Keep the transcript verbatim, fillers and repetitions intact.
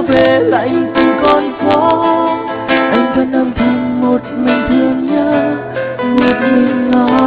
về lạnh từng con phố, anh vẫn âm thầm một mình thương nhớ, một mình lo.